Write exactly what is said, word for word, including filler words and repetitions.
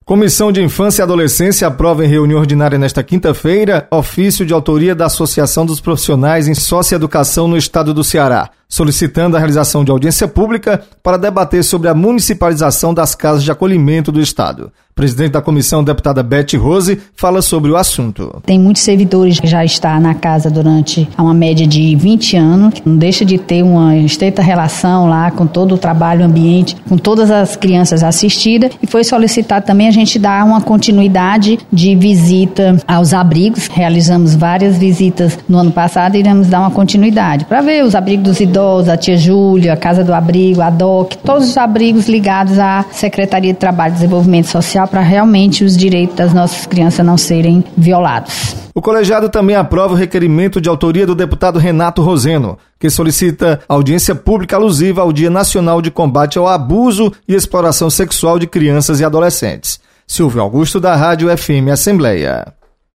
Comissão de Infância e Adolescência aprova em reunião ordinária nesta quinta-feira ofício de autoria da Associação dos Profissionais em Socioeducação no Estado do Ceará, solicitando a realização de audiência pública para debater sobre a municipalização das casas de acolhimento do Estado. Presidente da comissão, deputada Beth Rose, fala sobre o assunto. Tem muitos servidores que já estão na casa durante uma média de vinte anos, que não deixa de ter uma estreita relação lá com todo o trabalho ambiente, com todas as crianças assistidas, e foi solicitado também a gente dar uma continuidade de visita aos abrigos. Realizamos várias visitas no ano passado e iremos dar uma continuidade para ver os abrigos dos idosos, a Tia Júlia, a Casa do Abrigo, a D O C, todos os abrigos ligados à Secretaria de Trabalho e Desenvolvimento Social, para realmente os direitos das nossas crianças não serem violados. O colegiado também aprova o requerimento de autoria do deputado Renato Roseno, que solicita audiência pública alusiva ao Dia Nacional de Combate ao Abuso e Exploração Sexual de Crianças e Adolescentes. Silvio Augusto, da Rádio F M Assembleia.